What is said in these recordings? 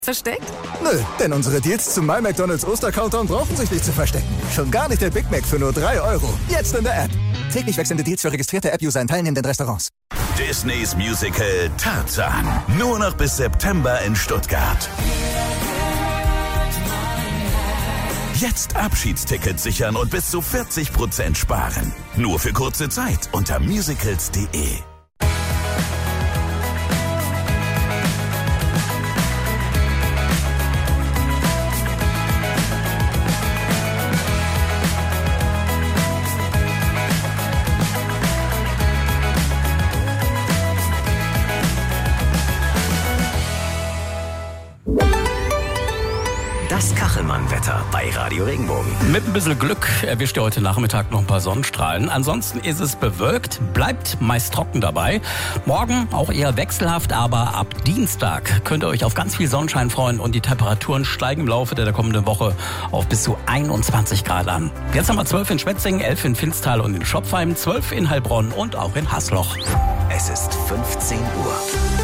Versteckt? Nö, denn unsere Deals zum My McDonald's Oster-Countdown brauchen sich nicht zu verstecken. Schon gar nicht der Big Mac für nur 3 €. Jetzt in der App. Täglich wechselnde Deals für registrierte App-User in teilnehmenden Restaurants. Disneys Musical Tarzan. Nur noch bis September in Stuttgart. Jetzt Abschiedstickets sichern und bis zu 40% sparen. Nur für kurze Zeit unter musicals.de. Das Kachelmann-Wetter bei Radio Regenbogen. Mit ein bisschen Glück erwischt ihr heute Nachmittag noch ein paar Sonnenstrahlen. Ansonsten ist es bewölkt, bleibt meist trocken dabei. Morgen auch eher wechselhaft, aber ab Dienstag könnt ihr euch auf ganz viel Sonnenschein freuen und die Temperaturen steigen im Laufe der kommenden Woche auf bis zu 21 Grad an. Jetzt haben wir 12 in Schwetzingen, 11 in Finstal und in Schopfheim, 12 in Heilbronn und auch in Hasloch. Es ist 15 Uhr.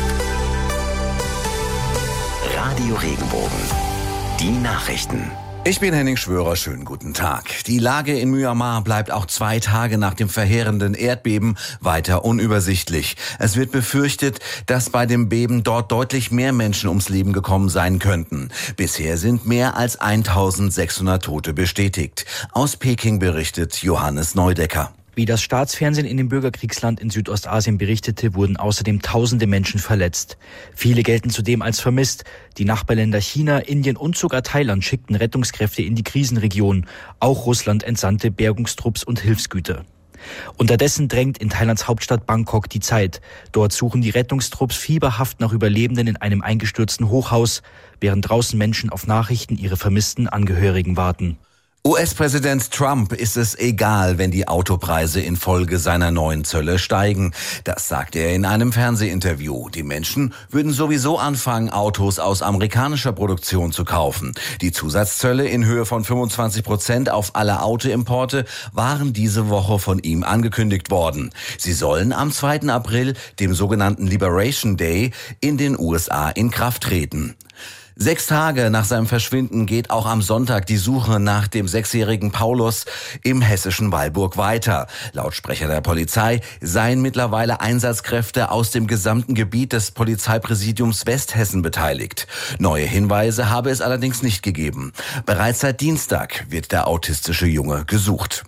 Radio Regenbogen. Die Nachrichten. Ich bin Henning Schwörer, schönen guten Tag. Die Lage in Myanmar bleibt auch 2 Tage nach dem verheerenden Erdbeben weiter unübersichtlich. Es wird befürchtet, dass bei dem Beben dort deutlich mehr Menschen ums Leben gekommen sein könnten. Bisher sind mehr als 1600 Tote bestätigt. Aus Peking berichtet Johannes Neudecker. Wie das Staatsfernsehen in dem Bürgerkriegsland in Südostasien berichtete, wurden außerdem tausende Menschen verletzt. Viele gelten zudem als vermisst. Die Nachbarländer China, Indien und sogar Thailand schickten Rettungskräfte in die Krisenregion. Auch Russland entsandte Bergungstrupps und Hilfsgüter. Unterdessen drängt in Thailands Hauptstadt Bangkok die Zeit. Dort suchen die Rettungstrupps fieberhaft nach Überlebenden in einem eingestürzten Hochhaus, während draußen Menschen auf Nachrichten ihrer vermissten Angehörigen warten. US-Präsident Trump ist es egal, wenn die Autopreise infolge seiner neuen Zölle steigen. Das sagte er in einem Fernsehinterview. Die Menschen würden sowieso anfangen, Autos aus amerikanischer Produktion zu kaufen. Die Zusatzzölle in Höhe von 25% auf alle Autoimporte waren diese Woche von ihm angekündigt worden. Sie sollen am 2. April, dem sogenannten Liberation Day, in den USA in Kraft treten. 6 Tage nach seinem Verschwinden geht auch am Sonntag die Suche nach dem 6-jährigen Paulus im hessischen Weilburg weiter. Laut Sprecher der Polizei seien mittlerweile Einsatzkräfte aus dem gesamten Gebiet des Polizeipräsidiums Westhessen beteiligt. Neue Hinweise habe es allerdings nicht gegeben. Bereits seit Dienstag wird der autistische Junge gesucht.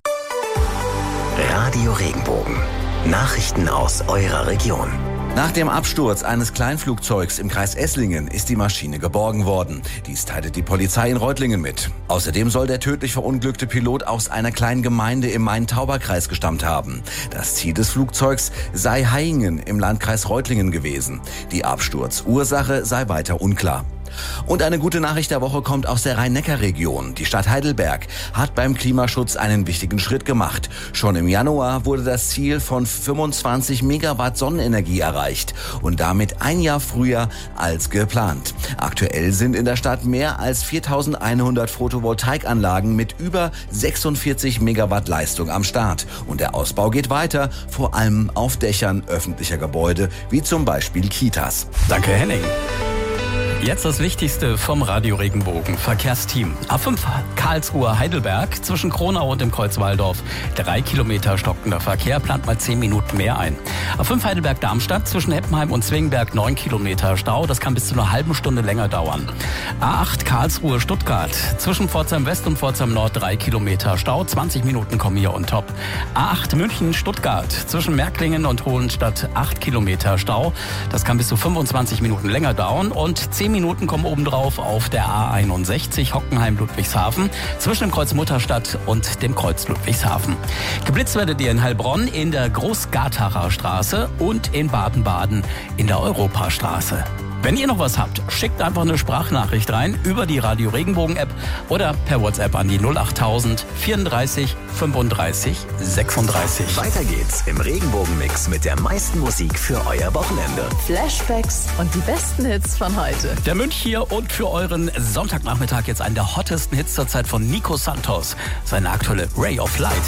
Radio Regenbogen. Nachrichten aus eurer Region. Nach dem Absturz eines Kleinflugzeugs im Kreis Esslingen ist die Maschine geborgen worden. Dies teilte die Polizei in Reutlingen mit. Außerdem soll der tödlich verunglückte Pilot aus einer kleinen Gemeinde im Main-Tauber-Kreis gestammt haben. Das Ziel des Flugzeugs sei Hayingen im Landkreis Reutlingen gewesen. Die Absturzursache sei weiter unklar. Und eine gute Nachricht der Woche kommt aus der Rhein-Neckar-Region. Die Stadt Heidelberg hat beim Klimaschutz einen wichtigen Schritt gemacht. Schon im Januar wurde das Ziel von 25 Megawatt Sonnenenergie erreicht und damit ein Jahr früher als geplant. Aktuell sind in der Stadt mehr als 4100 Photovoltaikanlagen mit über 46 Megawatt Leistung am Start. Und der Ausbau geht weiter, vor allem auf Dächern öffentlicher Gebäude, wie zum Beispiel Kitas. Danke, Henning. Jetzt das Wichtigste vom Radio Regenbogen Verkehrsteam. A5 Karlsruhe-Heidelberg zwischen Kronau und dem Kreuz Walldorf. 3 Kilometer stockender Verkehr, plant mal 10 Minuten mehr ein. A5 Heidelberg-Darmstadt zwischen Heppenheim und Zwingberg 9 Kilometer Stau. Das kann bis zu einer halben Stunde länger dauern. A8 Karlsruhe-Stuttgart zwischen Pforzheim West und Pforzheim Nord 3 Kilometer Stau. 20 Minuten kommen hier on top. A8 München-Stuttgart zwischen Märklingen und Hohenstadt 8 Kilometer Stau. Das kann bis zu 25 Minuten länger dauern und 10 Minuten kommen obendrauf auf der A61 Hockenheim-Ludwigshafen zwischen dem Kreuz Mutterstadt und dem Kreuz Ludwigshafen. Geblitzt werdet ihr in Heilbronn in der Großgartacher Straße und in Baden-Baden in der Europastraße. Wenn ihr noch was habt, schickt einfach eine Sprachnachricht rein über die Radio Regenbogen App oder per WhatsApp an die 08000 34 35 36. Weiter geht's im Regenbogenmix mit der meisten Musik für euer Wochenende. Flashbacks und die besten Hits von heute. Der Münch hier und für euren Sonntagnachmittag jetzt einen der hottesten Hits zur Zeit von Nico Santos. Seine aktuelle Ray of Light.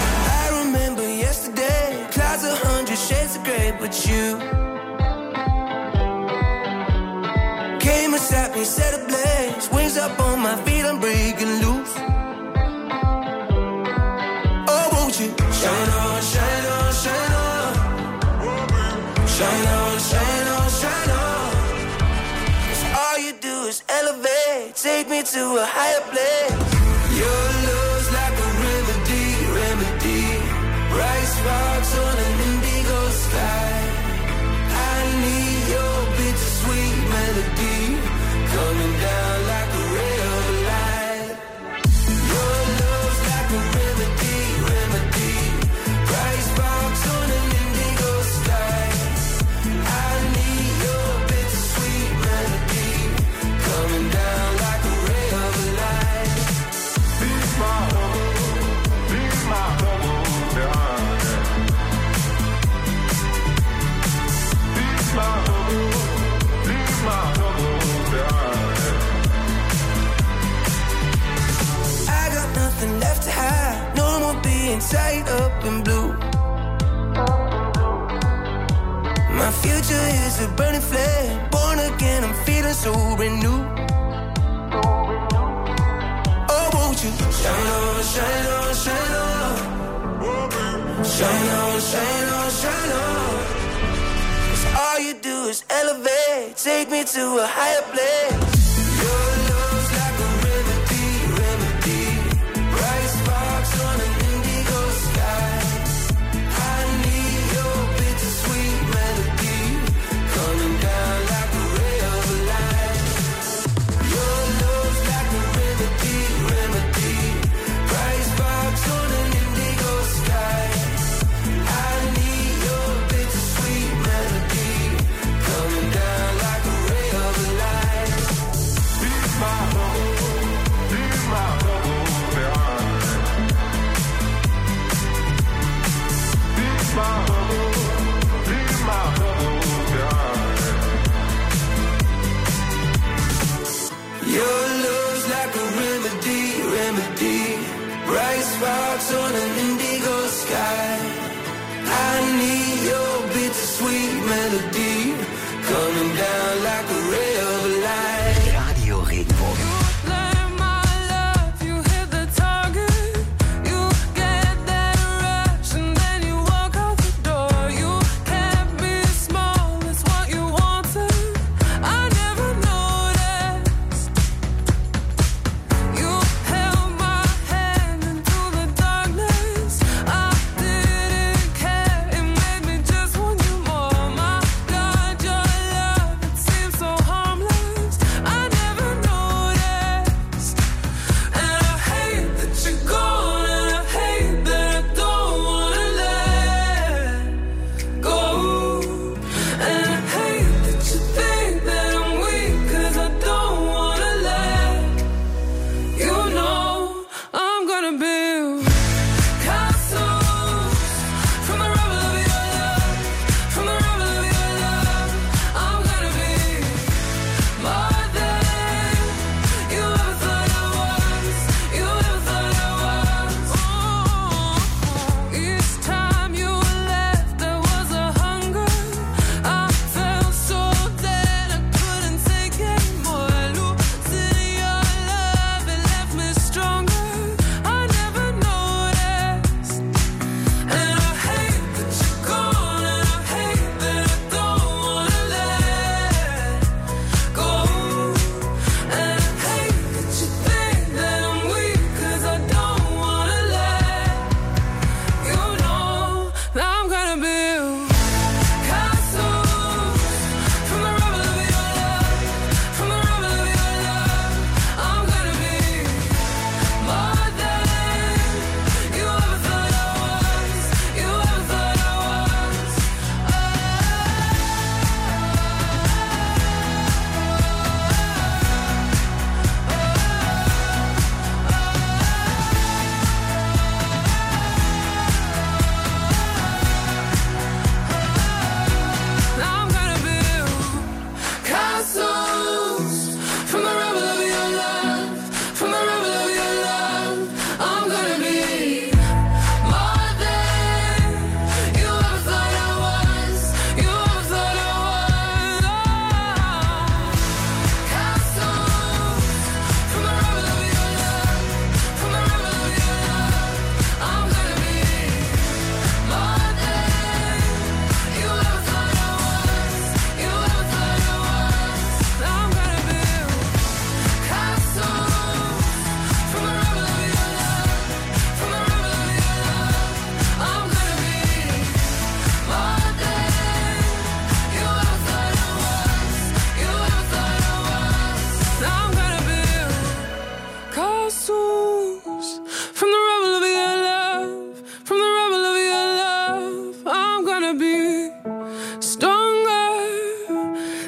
Shades of grey, but you on, shine on, shine on. 'Cause all you do is elevate, take me to a higher place. Your love's like a remedy, remedy. Bright sparks on an indigo sky. I need your bittersweet melody coming down like a ray of light. Your love's like a remedy, remedy. Bright sparks on an indigo sky. I need your bittersweet melody coming down like a ray of light. Be my home, be my home, yeah. Be my home, be my home, yeah. I got nothing left to hide, no more being tied up in blue. My future is a burning flame, born again, I'm feeling so brand new. Oh, won't you shine on, shine on, shine on. Shine on, shine on, shine on. 'Cause all you do is elevate, take me to a higher place. Your love's like a remedy, remedy. Bright sparks on an indigo sky. I need your bittersweet melody coming down like a ray of light. Your love's like a remedy, remedy. Bright sparks on an indigo sky. I need your bittersweet melody coming down like a ray of light.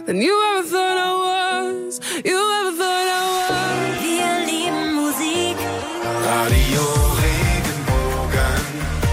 than you ever thought I was. You ever thought I was. Wir lieben Musik. Radio Regenbogen.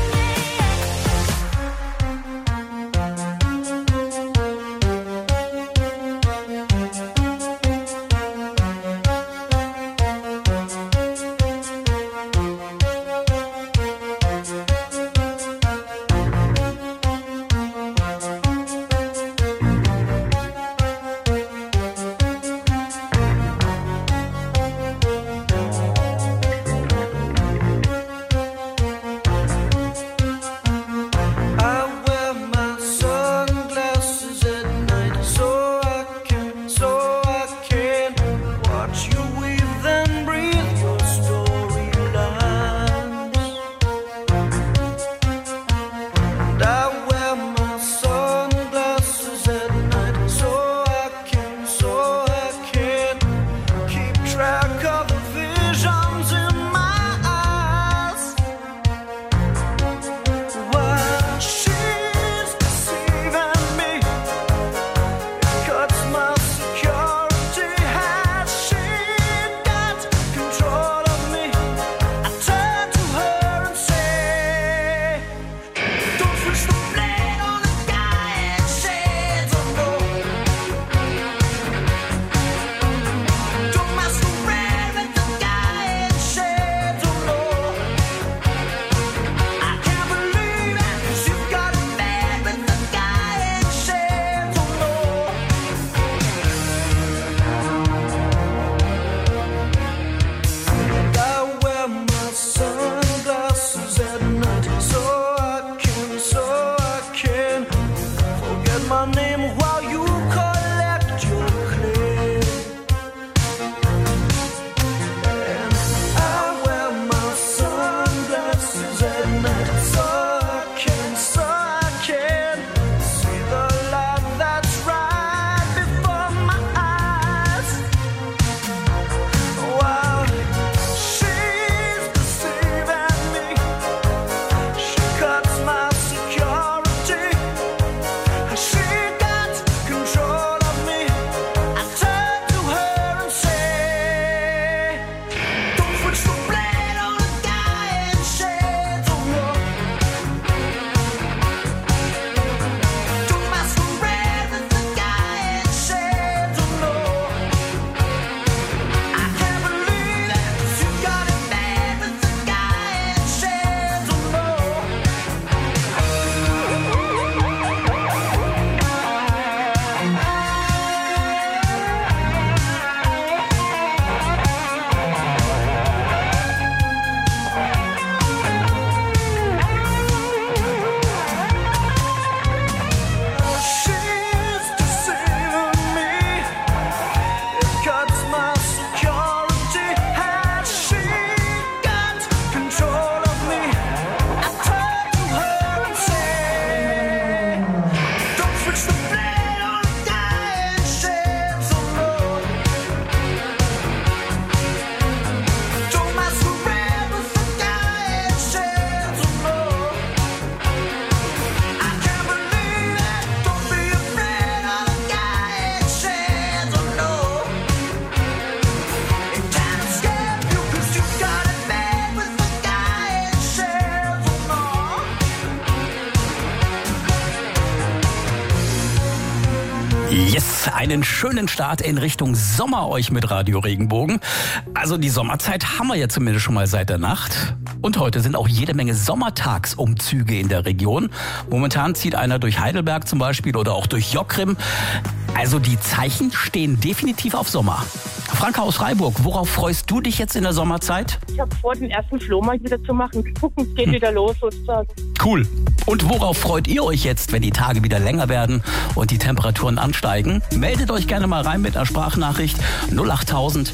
Yes, einen schönen Start in Richtung Sommer euch mit Radio Regenbogen. Also die Sommerzeit haben wir ja zumindest schon mal seit der Nacht. Und heute sind auch jede Menge Sommertagsumzüge in der Region. Momentan zieht einer durch Heidelberg zum Beispiel oder auch durch Jockrim. Also die Zeichen stehen definitiv auf Sommer. Franka aus Freiburg, worauf freust du dich jetzt in der Sommerzeit? Ich habe vor, den ersten Flohmarkt wieder zu machen. Gucken, es geht wieder los sozusagen. Cool. Und worauf freut ihr euch jetzt, wenn die Tage wieder länger werden und die Temperaturen ansteigen? Meldet euch gerne mal rein mit einer Sprachnachricht 08000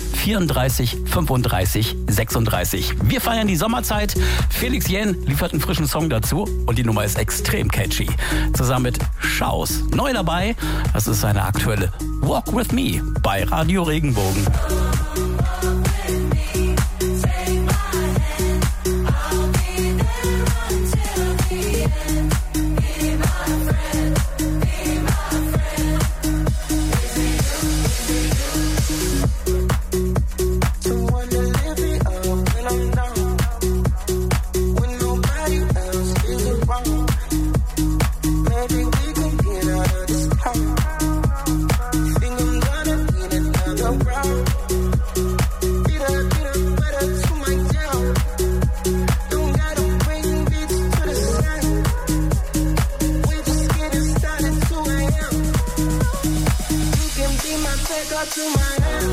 34 35 36. Wir feiern die Sommerzeit. Felix Jähn liefert einen frischen Song dazu und die Nummer ist extrem catchy. Zusammen mit Schaus. Neu dabei, das ist seine aktuelle Walk With Me bei Radio Regenbogen. wake up to my hand.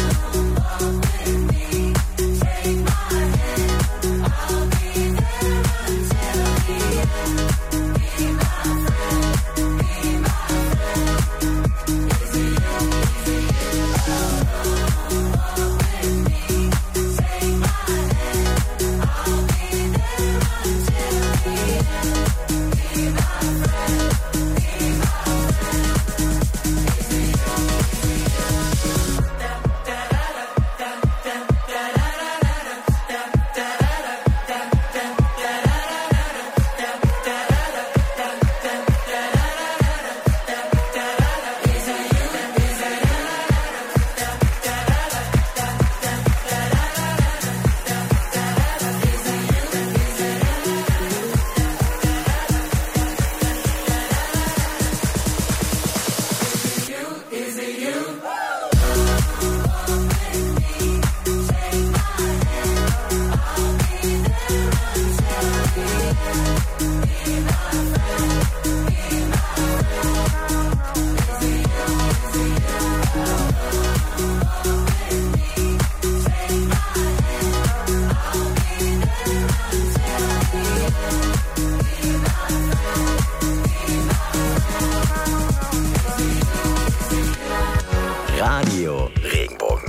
Radio Regenbogen.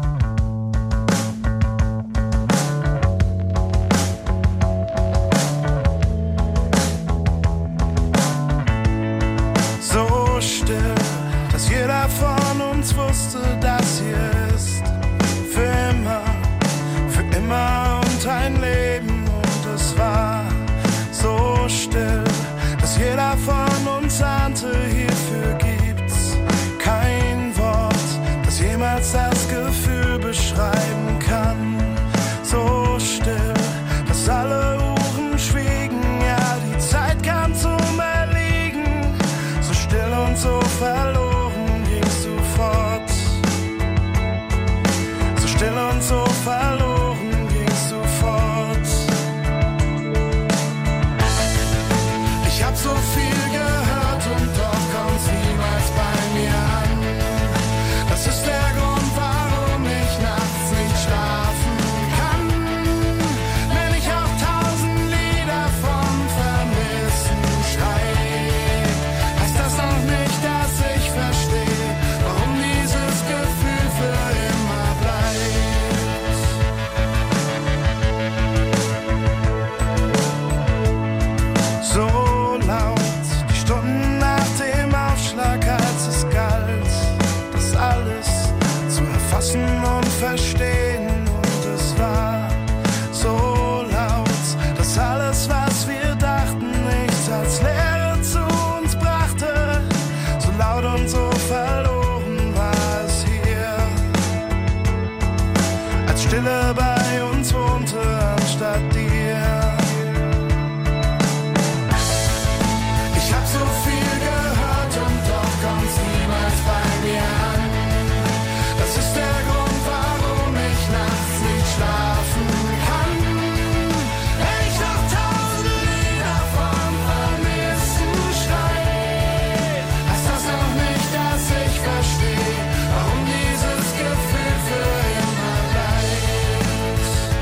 So still, dass jeder von uns wusste, dass hier ist für immer und ein Leben. Und es war so still, dass jeder von uns ahnte, hierfür gibt's kein Wort, das jemals das Gefühl beschreiben kann. So still, dass alle Uhren schwiegen, ja, die Zeit kam zum Erliegen. So still und so verloren gingst du fort. So still und so verloren gingst du fort. Ich hab so viel gehört und doch kommt's niemals bei mir an. Das ist der Grund, warum ich nachts nicht schlafen kann. Wenn ich auch 1000 Lieder vom Vermissen schreib, heißt das noch nicht, dass ich verstehe, warum dieses Gefühl für immer bleibt. So laut, die Stunden nach dem Aufschlag, als es galt, das alles zu erfassen und verstehen. Und es war so laut, dass alles, was wir dachten, nichts als Leere zu uns brachte. So laut und so verloren war es hier, als Stille bei uns wohnte anstatt dir. Ich hab so viel gehört und doch kommt's niemals bei mir an. Das ist der Grund, warum ich nachts nicht schlafen kann. Wenn ich noch 1000 Lieder vom Vermissen schreib, heißt das noch nicht, dass ich verstehe, warum dieses Gefühl für immer bleibt.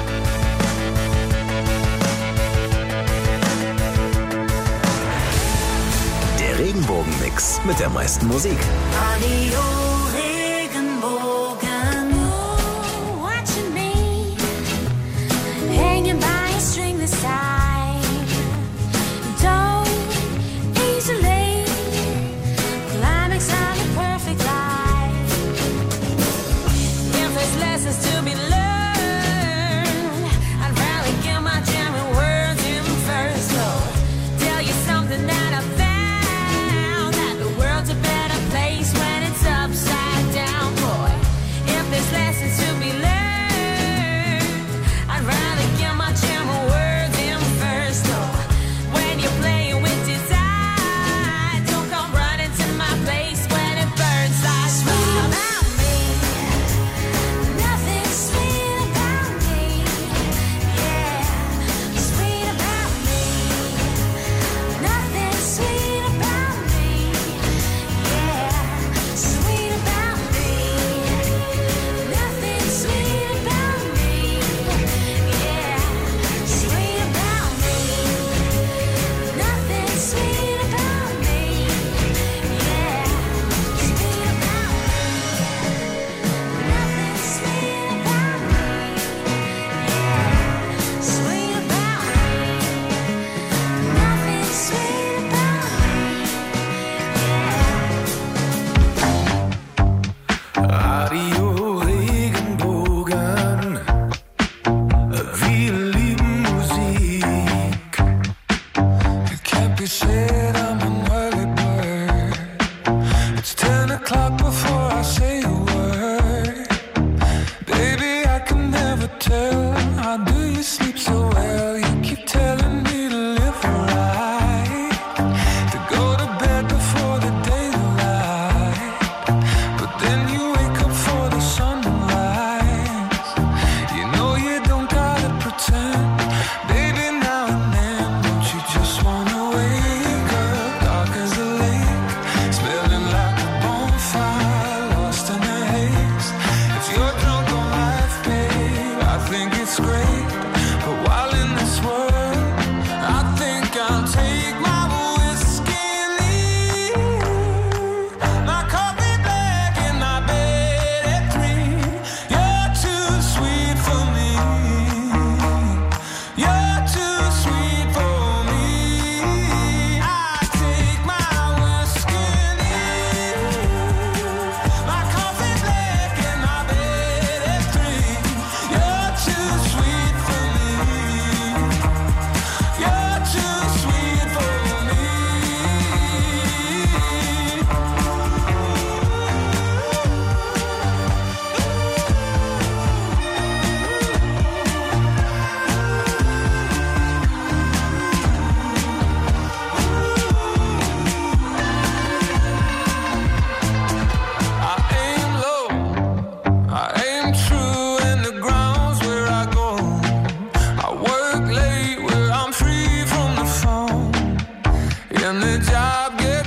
Der Regenbogen-Mix mit der meisten Musik. Radio Regenbogen. Oh, watching me hanging by a string this side. Don't easily climax on the perfect life. If there's lessons to be learned, I'd rather get my jamming words in first. So tell you something that I found, that the world's a better place when it's up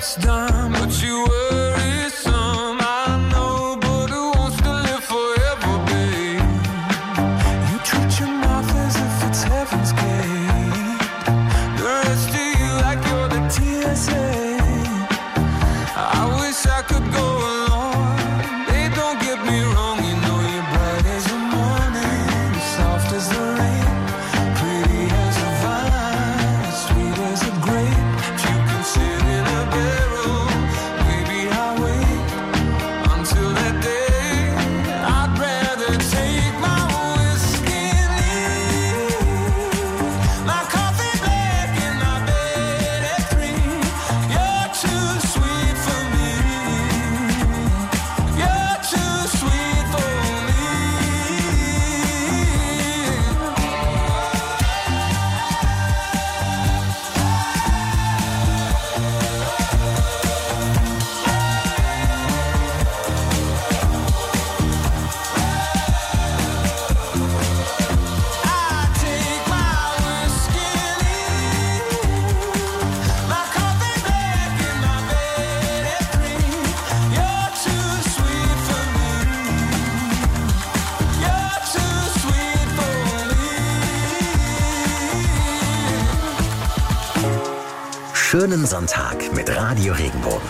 last dime, but you worry some. I know, but who wants to live forever, babe? You treat your mouth as if it's heaven's gate. The rest of you like you're the TSA. I wish I could go along. Babe, don't get me wrong, you know you're bright as the morning, soft as the rain, pretty as a vine, sweet as a grape. If you can sit in a barrel, maybe I'll wait until that day. I'd rather take my whiskey and leave my coffee black and my bed at 3. You're too sweet for me. You're too sweet for me. I take my whiskey and leave my coffee black and my bed at 3. You're too sweet for me. You're too sweet for me. Schönen Sonntag mit Radio Regenbogen.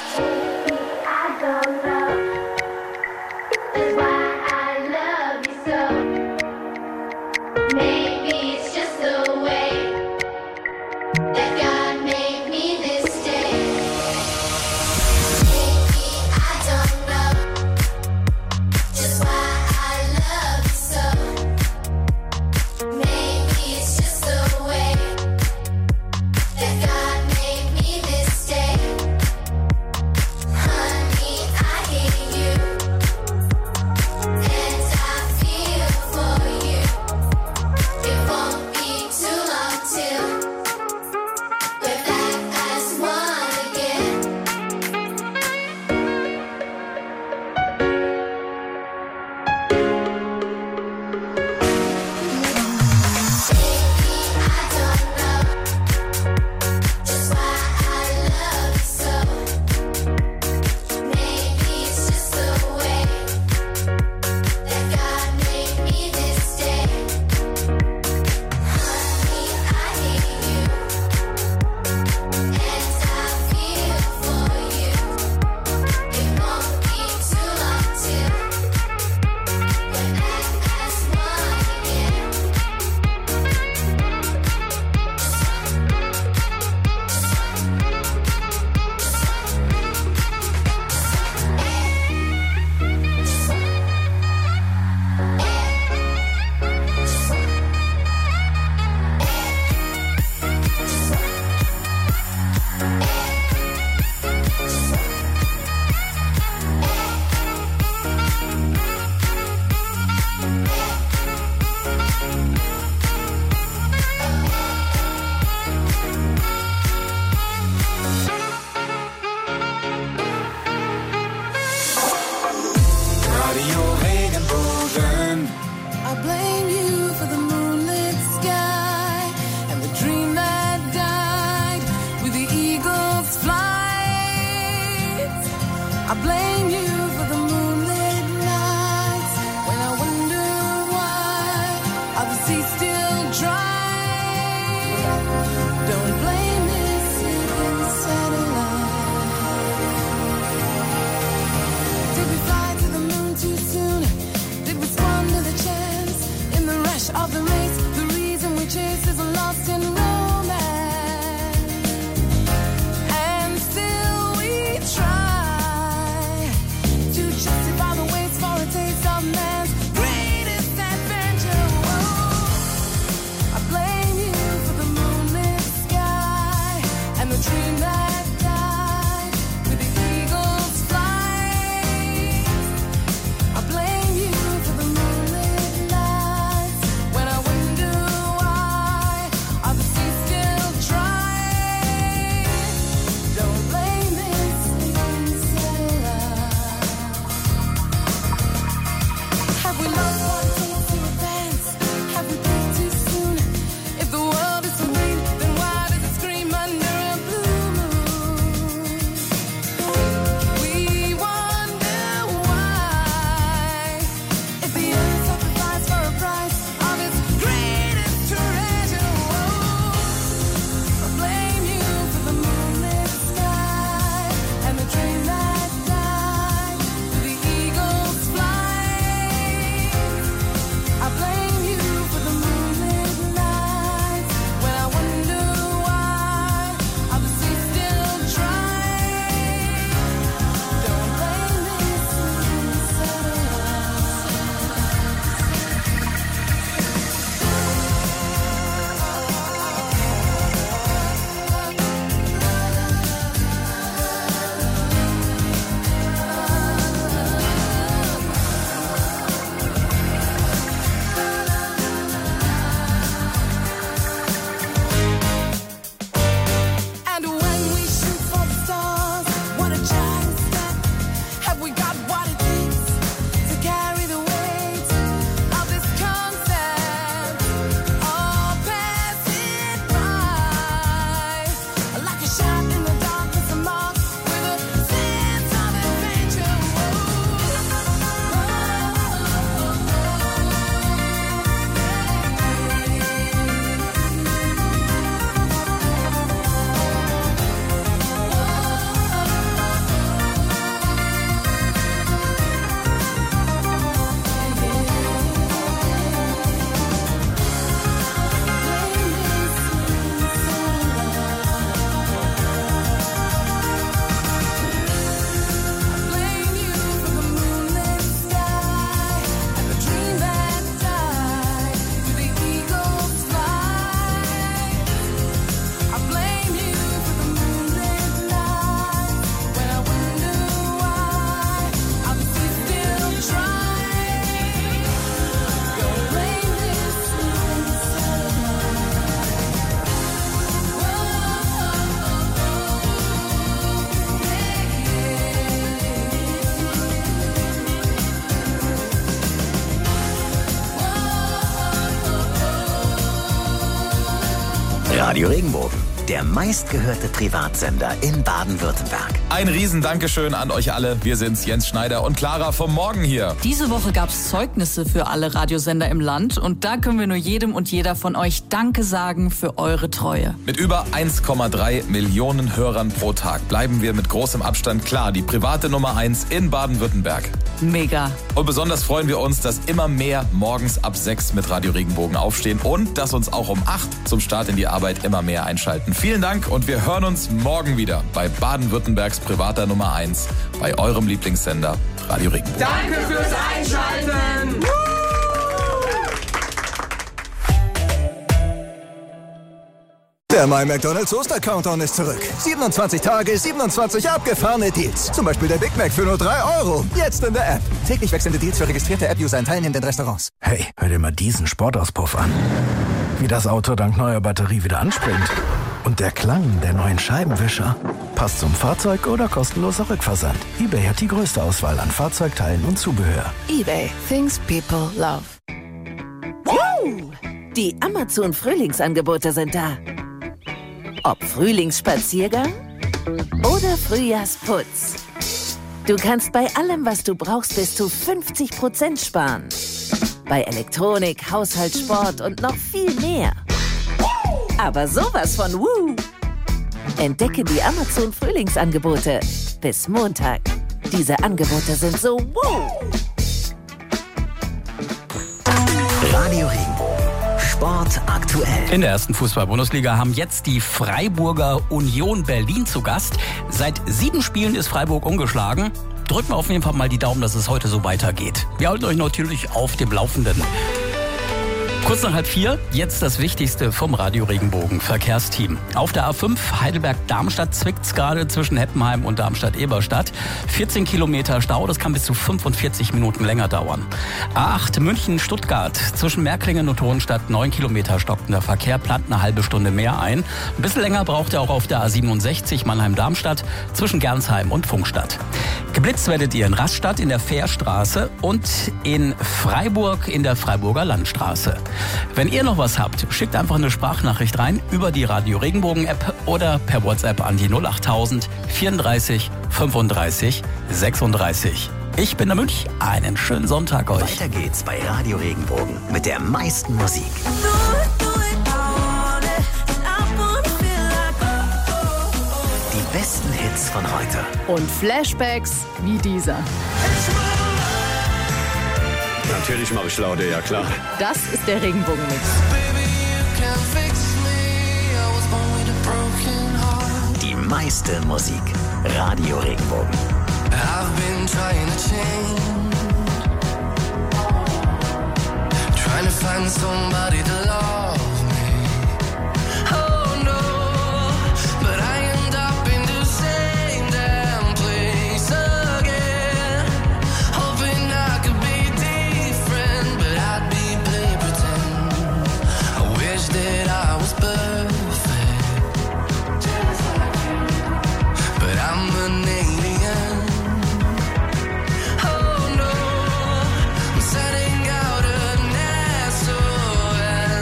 Maybe it's just the way that God made me this day. Maybe I don't know just why I love you so. Maybe it's just the way that God made me this day. Honey, I hear you and I feel for you. It won't be too long till we're back as one again. Maybe I don't know just why I love you so. Maybe it's just the way that God made me this day. Honey, I hear you and I feel for you. It won't be too long till we're back as one again. Radio Regenbogen. I blame you for the moonlit sky and the dream that died with the eagle's flight. I blame you for the moonlit nights when I wonder why are the seas still dry. Don't blame this sinking satellite. Did we fly to the moon too soon? Did we squander the chance in the rush of the race? The reason we chase is lost in romance, and still we try to justify the waste for a taste of man's greatest adventure. Whoa. I blame you for the moonlit sky and the dream that died with the eagle's flight. I blame you for the moonlit nights when I wonder why are the seas still dry. Don't blame this sinking satellite. Have we lost what it takes to advance? Have we peaked too soon? If the world is so green, then why does it scream under a blue moon? Radio Regenbogen, der meistgehörte Privatsender in Baden-Württemberg. Ein Riesendankeschön an euch alle. Wir sind's, Jens Schneider und Clara vom Morgen hier. Diese Woche gab's Zeugnisse für alle Radiosender im Land und da können wir nur jedem und jeder von euch Danke sagen für eure Treue. Mit über 1,3 Millionen Hörern pro Tag bleiben wir mit großem Abstand klar die private Nummer 1 in Baden-Württemberg. Mega. Und besonders freuen wir uns, dass immer mehr morgens ab 6 mit Radio Regenbogen aufstehen und dass uns auch um 8 zum Start in die Arbeit immer mehr einschalten. Vielen Dank und wir hören uns morgen wieder bei Baden-Württembergs privater Nummer 1, bei eurem Lieblingssender Radio Regenbogen. Danke fürs Einschalten! Der My McDonald's Oster-Countdown ist zurück. 27 Tage, 27 abgefahrene Deals. Zum Beispiel der Big Mac für nur 3 Euro. Jetzt in der App. Täglich wechselnde Deals für registrierte App-User in teilnehmenden Restaurants. Hey, hör dir mal diesen Sportauspuff an. Wie das Auto dank neuer Batterie wieder anspringt. Und der Klang der neuen Scheibenwischer. Passt zum Fahrzeug oder kostenloser Rückversand. eBay hat die größte Auswahl an Fahrzeugteilen und Zubehör. eBay. Things people love. Die Amazon-Frühlingsangebote sind da. Ob Frühlingsspaziergang oder Frühjahrsputz. Du kannst bei allem, was du brauchst, bis zu 50% sparen. Bei Elektronik, Haushalt, Sport und noch viel mehr. Aber sowas von Woo! Entdecke die Amazon-Frühlingsangebote bis Montag. Diese Angebote sind so Woo! Radio Regenbogen. Sport aktuell. In der ersten Fußball-Bundesliga haben jetzt die Freiburger Union Berlin zu Gast. Seit 7 Spielen ist Freiburg ungeschlagen. Drücken wir auf jeden Fall mal die Daumen, dass es heute so weitergeht. Wir halten euch natürlich auf dem Laufenden. Kurz nach 3:30, jetzt das Wichtigste vom Radio Regenbogen Verkehrsteam. Auf der A5 Heidelberg-Darmstadt zwickt's gerade zwischen Heppenheim und Darmstadt-Eberstadt. 14 Kilometer Stau, das kann bis zu 45 Minuten länger dauern. A8 München-Stuttgart zwischen Märklingen und Hohenstadt 9 Kilometer stockender Verkehr, plant eine halbe Stunde mehr ein. Ein bisschen länger braucht er auch auf der A67 Mannheim-Darmstadt zwischen Gernsheim und Pfungstadt. Geblitzt werdet ihr in Rastatt in der Fährstraße und in Freiburg in der Freiburger Landstraße. Wenn ihr noch was habt, schickt einfach eine Sprachnachricht rein über die Radio Regenbogen App oder per WhatsApp an die 08000 34 35 36. Ich bin der Münch. Einen schönen Sonntag euch. Weiter geht's bei Radio Regenbogen mit der meisten Musik. Die besten Hits von heute. Und Flashbacks wie dieser. Natürlich mache ich Laute, ja klar. Das ist der Regenbogenmix. Die meiste Musik. Radio Regenbogen. I've been trying to change, trying to find somebody to love me. Oh no, but I end up in the same damn place again. Hoping I could be different, but I'd be play pretend. I wish that I was perfect, but I'm an alien. Oh no, I'm setting out an SOS.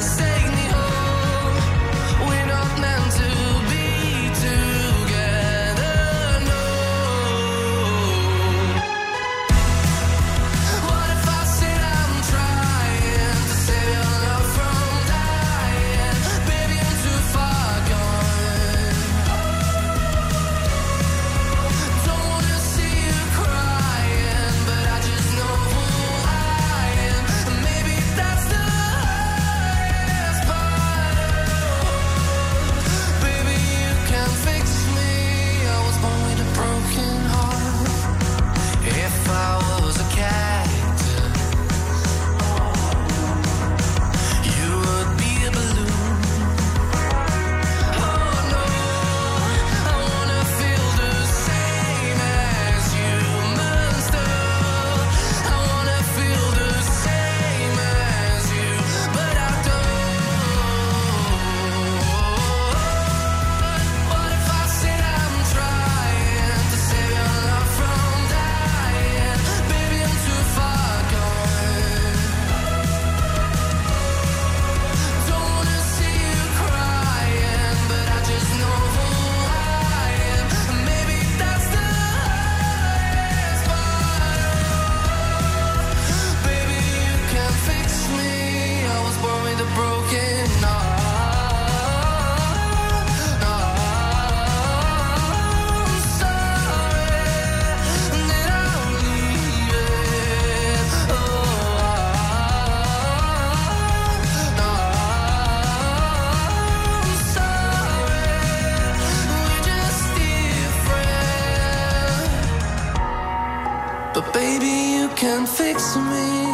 can fix me.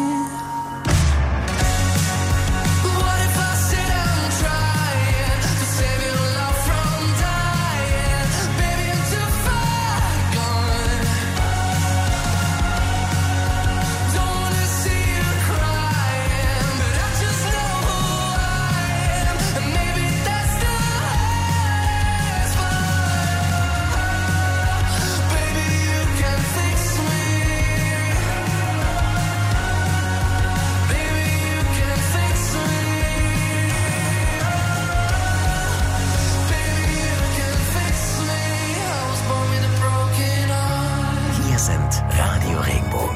Radio Regenbogen.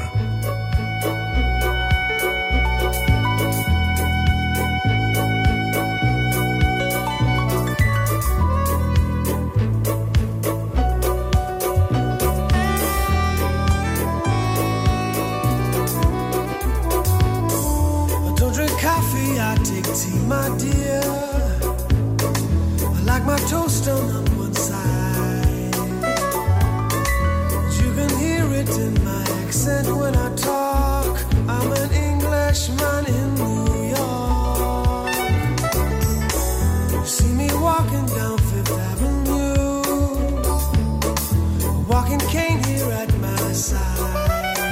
I don't drink coffee, I take tea, my dear. I like my toast on one side. You can hear it in my accent when I talk. I'm an Englishman in New York. You see me walking down Fifth Avenue, a walking cane here at my side.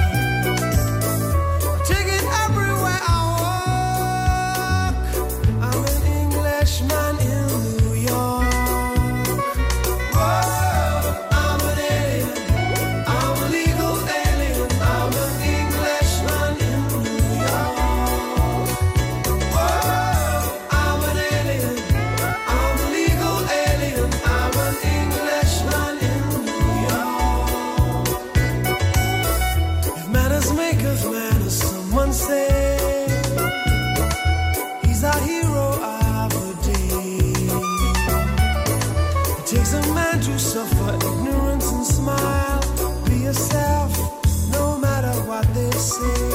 I take it everywhere I walk. I'm an Englishman in New York. Whoa, I'm an alien. I'm a legal alien. I'm an Englishman in New York. Whoa, I'm an alien. I'm a legal alien. I'm an Englishman in New York. If manners make us manners, someone say he's our hero of the day. It takes a man to suffer ignorance and smile. Be yourself, no matter what they say.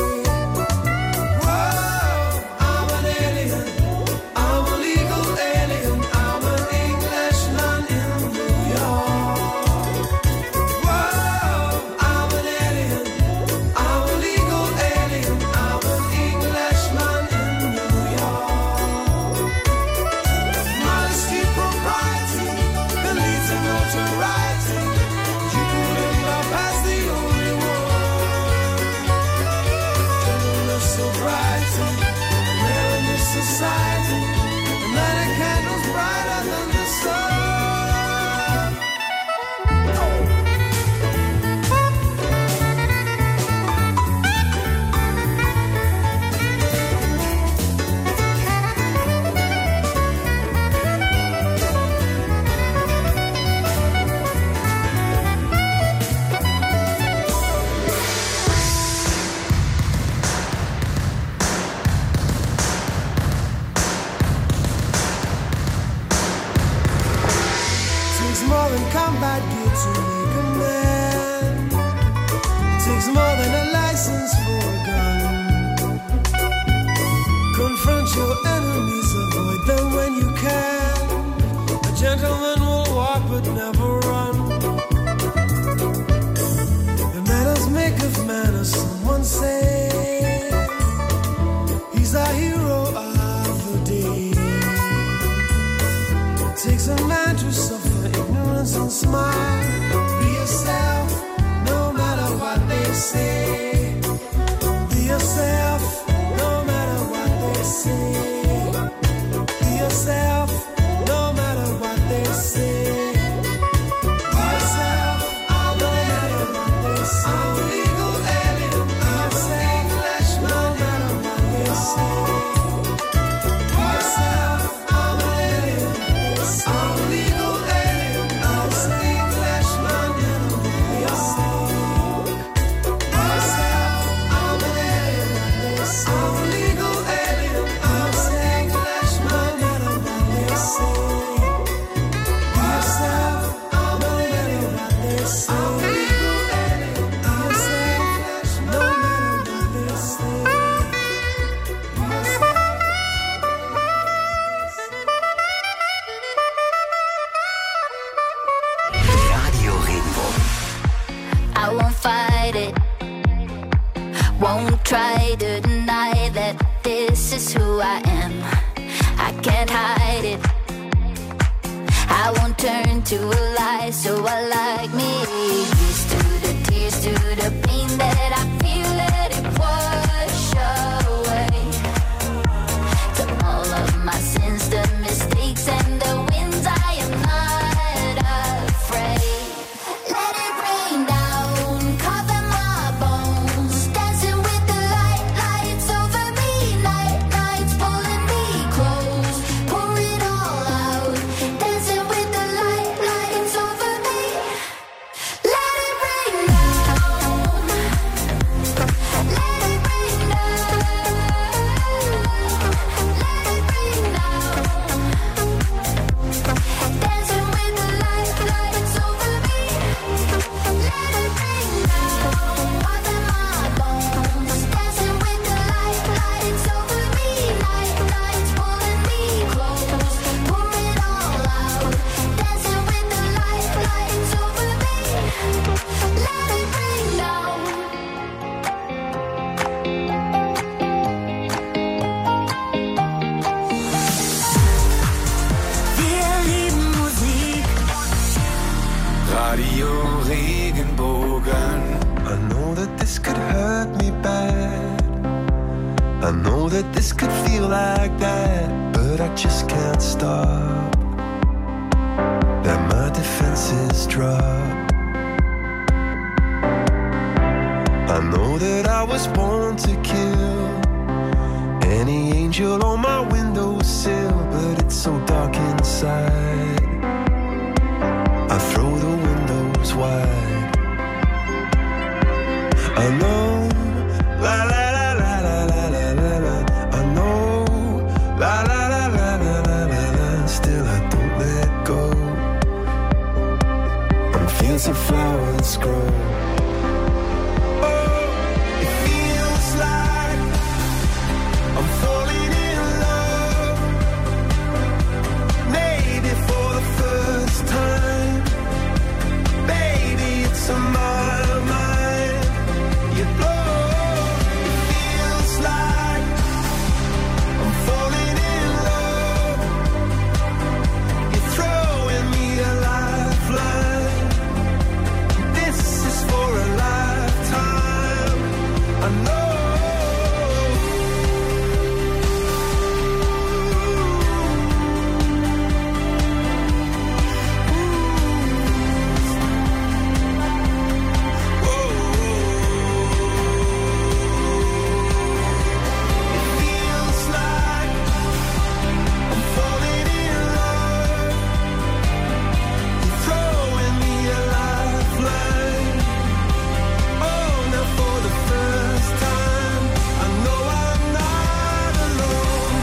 Whoa, I'm an alien. I'm a legal alien. I'm an Englishman in New York. Whoa, I'm an alien. I'm a legal alien. I'm an Englishman in New York. Modesty, propriety, can lead to notoriety. You couldn't love as the only one. Gentleness, sobriety, rare in this society. And light a candle's brighter than the sun. Takes more than combat gear to make a man. Takes more than a license for a gun. Confront your enemies, avoid them when you can. A gentleman will walk but never run. The manners make of manners, someone say. He's our hero of the day. Takes a man to suffer ignorance and smile. Be yourself, no matter what they say. Won't try to deny that this is who I am. I can't hide it. I won't turn to a lie, so I like me. Here's to the tears, to the pain that I feel, let it wash away. To all of my sins, the mistakes and the wins, I am not afraid. Let it rain down, cover my bones. Dancing with the lights over me. Nights pulling me close. Pour it all out. Dancing with the lights over me. Let it rain down. Let it rain down. Let it rain down. Dancing with the lights over me. Let it rain down. Cover my bones. Dancing with the lights over me. Nights pulling me close. Pour it all out. Dancing with the lights over me. Let it rain down. Wir lieben Musik. Radio Regenbogen. I know that this could hurt me bad. I know that this could feel like that, but I just can't stop. That my defenses drop. I know that I was born to kill any angel on my windowsill, but it's so dark inside. I throw the windows wide. I know, la la la la la la la la la. I know, la la la la la la la la. Still I don't let go. On fields of flowers grow. Oh, it feels like I'm falling in love. Maybe for the first time. Baby, it's on my mind. You blow. It feels like I'm falling in love. You're throwing me a lifeline. This is for a lifetime. I know. Feels like I'm falling in love. You're throwing me a lifeline. Oh, now for the first time, I know I'm not alone.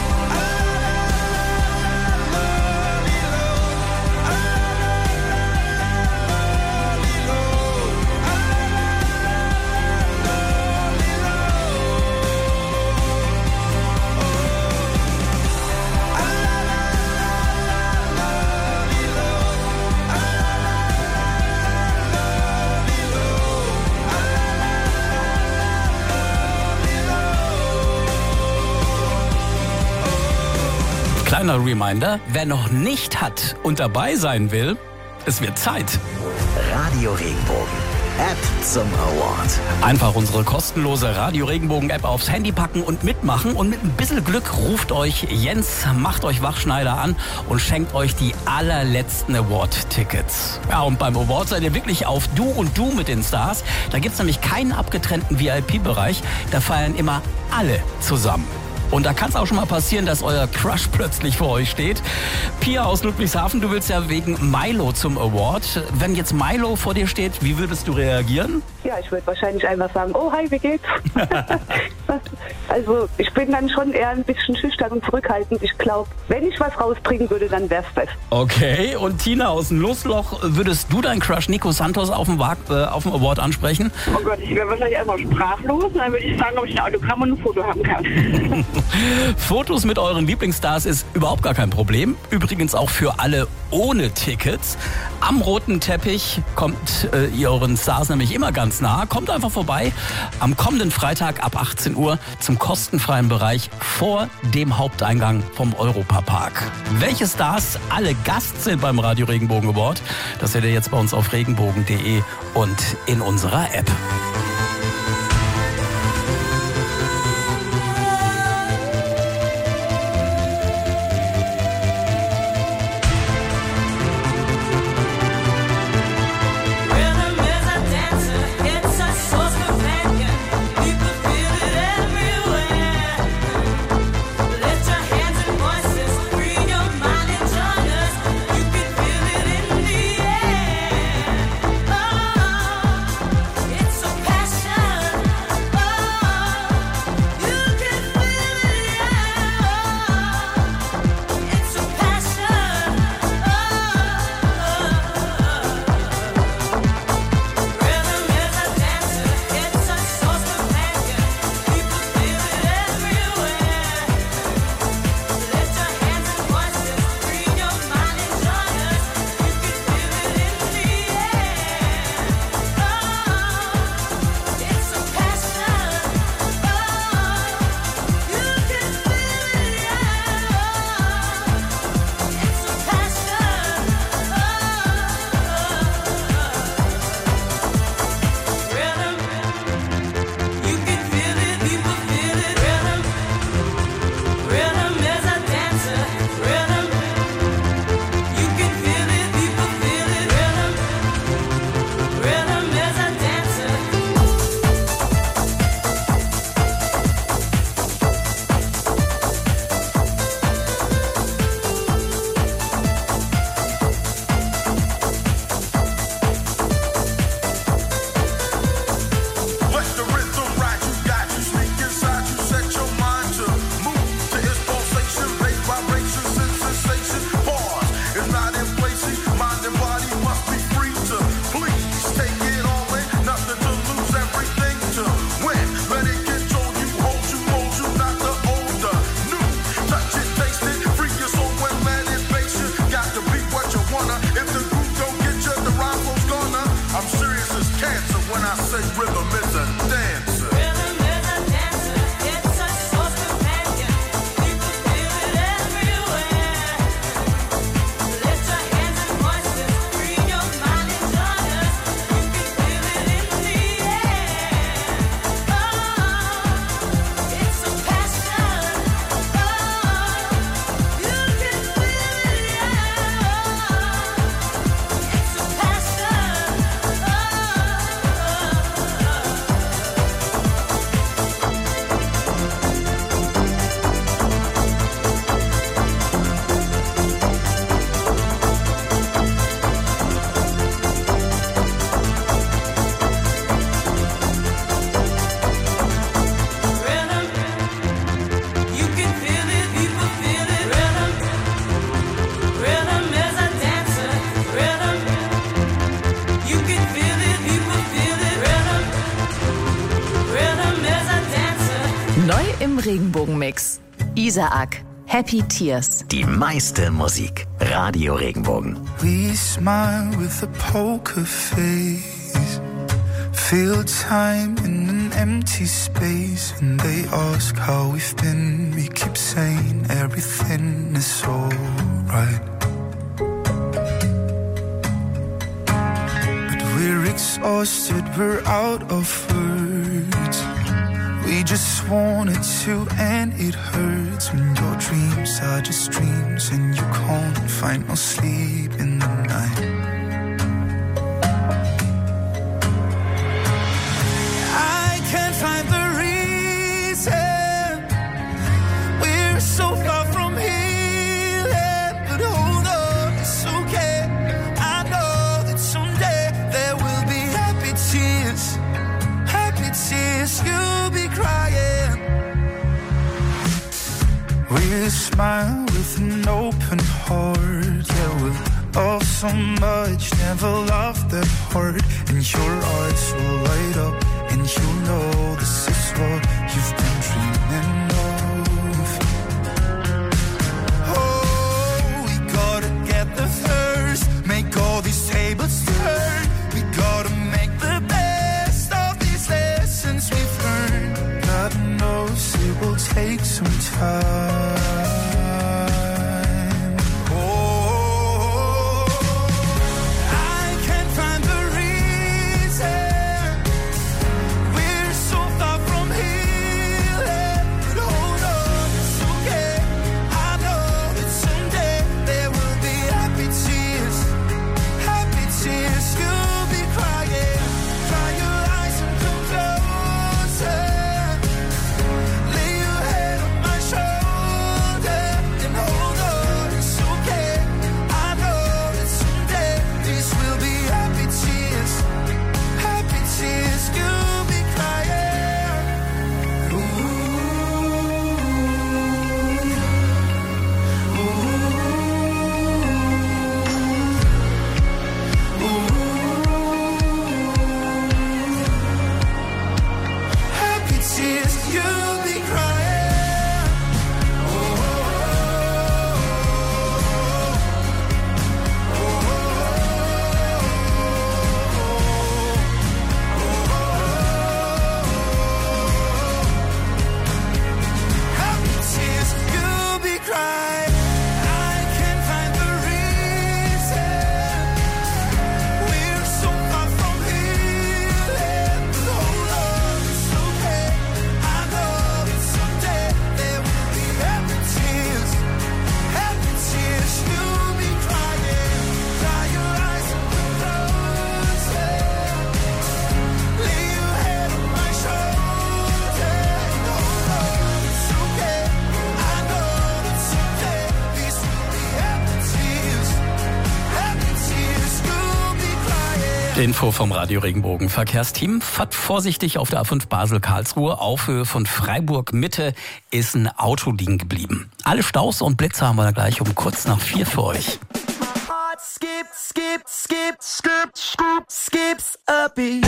Kleiner Reminder, wer noch nicht hat und dabei sein will, es wird Zeit. Radio Regenbogen. App zum Award. Einfach unsere kostenlose Radio Regenbogen App aufs Handy packen und mitmachen. Und mit ein bisschen Glück ruft euch Jens, macht euch Wachschneider an und schenkt euch die allerletzten Award-Tickets. Ja, und beim Award seid ihr wirklich auf Du und Du mit den Stars. Da gibt's nämlich keinen abgetrennten VIP-Bereich. Da feiern immer alle zusammen. Und da kann es auch schon mal passieren, dass euer Crush plötzlich vor euch steht. Pia aus Ludwigshafen, du willst ja wegen Milo zum Award. Wenn jetzt Milo vor dir steht, wie würdest du reagieren? Ja, ich würde wahrscheinlich einfach sagen, oh, hi, wie geht's? Also ich bin dann schon eher ein bisschen schüchtern und zurückhaltend. Ich glaube, wenn ich was rausbringen würde, dann wär's das. Okay, und Tina aus dem Lustloch, würdest du deinen Crush Nico Santos auf dem Award ansprechen? Oh Gott, ich wäre wahrscheinlich erstmal sprachlos. Dann würde ich fragen, ob ich ein Autogramm und ein Foto haben kann. Fotos mit euren Lieblingsstars ist überhaupt gar kein Problem. Übrigens auch für alle ohne Tickets. Am roten Teppich kommt ihr euren Stars nämlich immer ganz nah. Kommt einfach vorbei am kommenden Freitag ab 18 Uhr zum kostenfreien Bereich vor dem Haupteingang vom Europapark. Welche Stars alle Gast sind beim Radio Regenbogen Award, das seht ihr jetzt bei uns auf regenbogen.de und in unserer App. Regenbogenmix. Isaak, Happy Tears. Die meiste Musik. Radio Regenbogen. We smile with a poker face. Feel time in an empty space. And they ask how we've been. We keep saying everything is alright. But we're exhausted, we're out of words. We just want it to end, it hurts when your dreams are just dreams and you can't find no sleep in the night. I can't find the reason we're so far from healing, but hold on, it's okay. I know that someday there will be happy tears, you'll be crying. you smile with an open heart. Yeah, we'll love so much, never loved that hard. And your eyes will light up, and you know this is what you've been dreaming of. Oh, we gotta get the first, make all these tables turn. We gotta make the best of these lessons we've learned. God knows it will take some time. Info vom Radio Regenbogen Verkehrsteam. Fahrt vorsichtig auf der A5 Basel-Karlsruhe. Auf Höhe von Freiburg Mitte ist ein Auto liegen geblieben. Alle Staus und Blitze haben wir gleich um kurz nach 4 für euch. Skips a beat.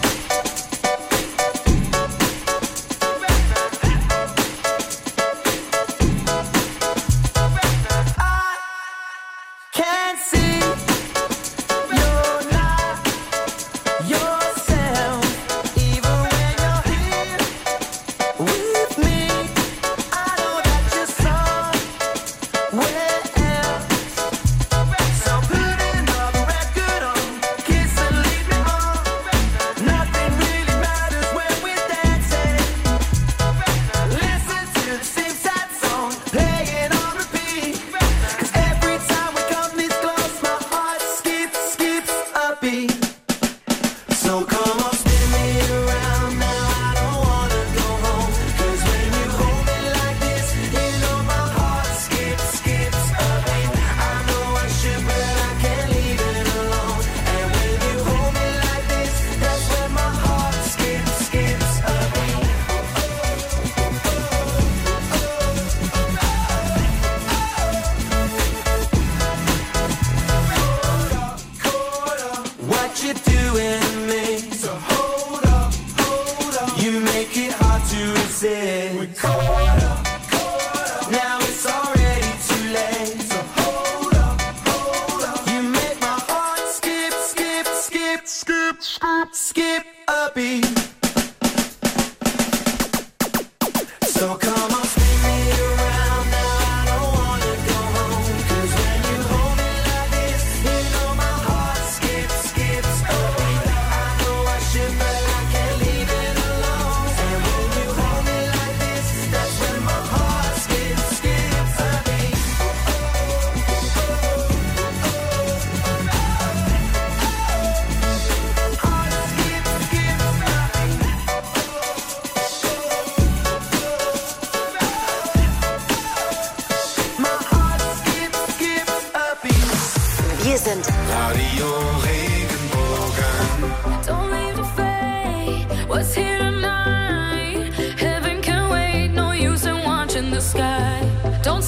Can't see you're not yourself, even when you're here with me. I know that you're somewhere else. So put another record on, kiss and leave me on. Nothing really matters when we're dancing. Listen to the same sad song playing on repeat. 'Cause every time we come this close, my heart skips a beat. So come on, spin me around now. I don't wanna go home. 'Cause when you hold me like this, you know my heart skips a beat. I know I should, but I can't leave it alone. And when you hold me like this, that's when my heart skips a beat. What you doing to me? So hold up. You make it hard to resist. We're caught up. Now it's already too late. So hold up. You make my heart skip a beat. So come on, spin me around now. I don't wanna go home. 'Cause when you hold me like this, you know my heart skips a beat. I know I should, but I can't leave it alone. And when you hold me like this, that's when my heart skips a beat. Wir sind Radio Regenbogen. Don't leave the fade. What's here tonight? Heaven can wait. No use in watching the sky. Don't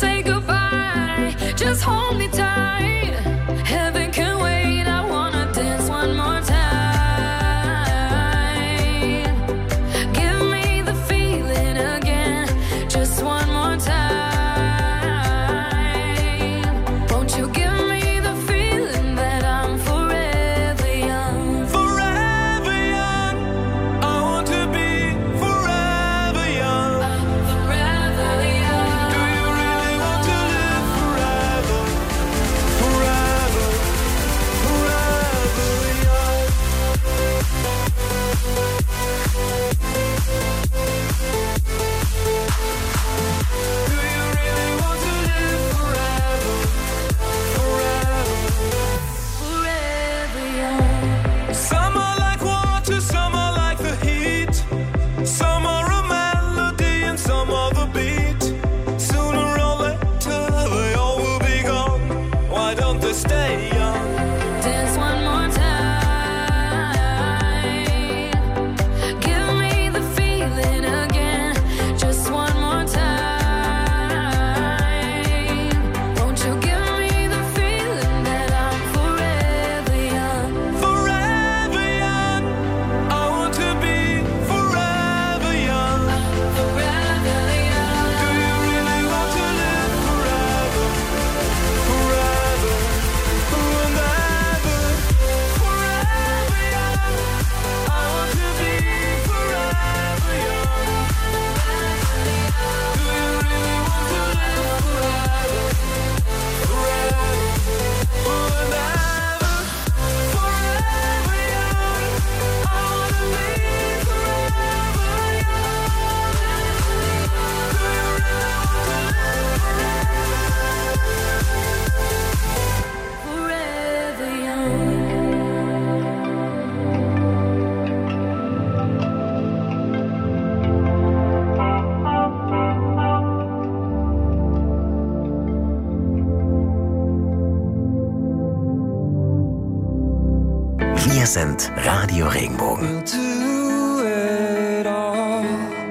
Wir sind Radio Regenbogen. We'll do it all.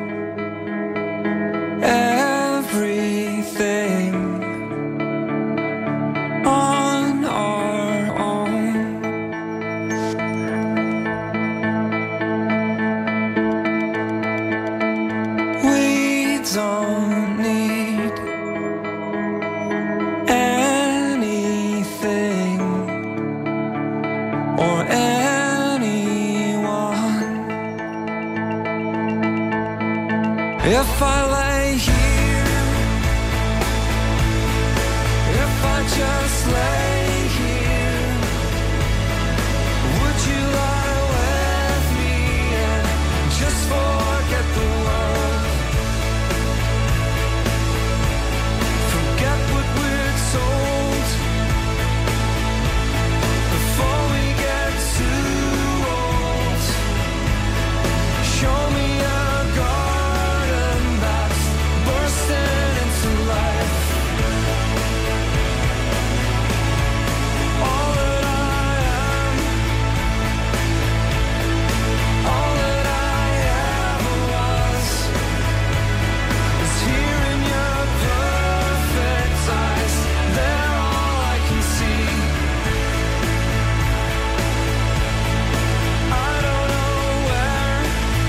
Everything on our own. We don't need anything or anyone. If I lay here, if I just lay here, would you lie with me and just forget the world? Forget what we're told before we get too old. Show me a garden that's bursting into life. All that I am, all that I ever was, is here in your perfect eyes. They're all I can see. I don't know where,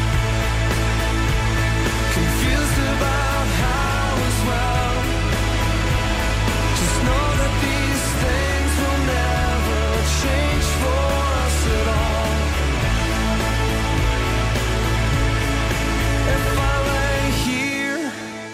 confused about how as well. Just know that these things will never change for us at all. If I lay here,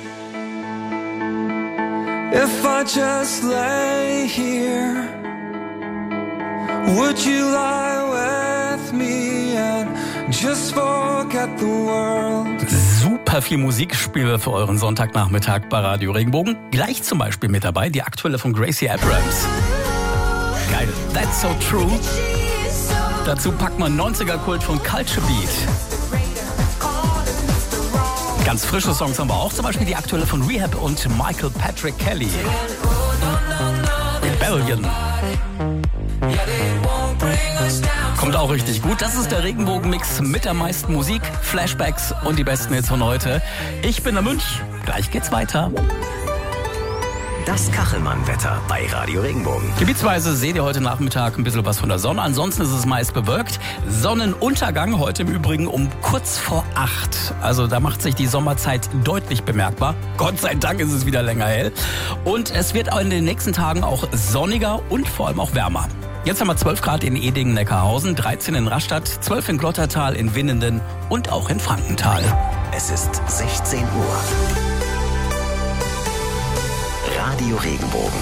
if I just lay here, would you lie with me and just forget the world? Super viel Musik spielen wir für euren Sonntagnachmittag bei Radio Regenbogen. Gleich zum Beispiel mit dabei die aktuelle von Gracie Abrams. Geil, That's So True. Dazu packt man 90er-Kult von Culture Beat. Ganz frische Songs haben wir auch, zum Beispiel die aktuelle von Rehab und Michael Patrick Kelly. Rebellion. Kommt auch richtig gut. Das ist der Regenbogen-Mix mit der meisten Musik, Flashbacks und die besten Hits von heute. Ich bin der Münch. Gleich geht's weiter. Das Kachelmann-Wetter bei Radio Regenbogen. Gebietsweise seht ihr heute Nachmittag ein bisschen was von der Sonne. Ansonsten ist es meist bewölkt. Sonnenuntergang heute im Übrigen um kurz vor 8. Also da macht sich die Sommerzeit deutlich bemerkbar. Gott sei Dank ist es wieder länger hell. Und es wird auch in den nächsten Tagen auch sonniger und vor allem auch wärmer. Jetzt haben wir 12 Grad in Edingen-Neckarhausen, 13 in Rastatt, 12 in Glottertal, in Winnenden und auch in Frankenthal. Es ist 16 Uhr. Radio Regenbogen.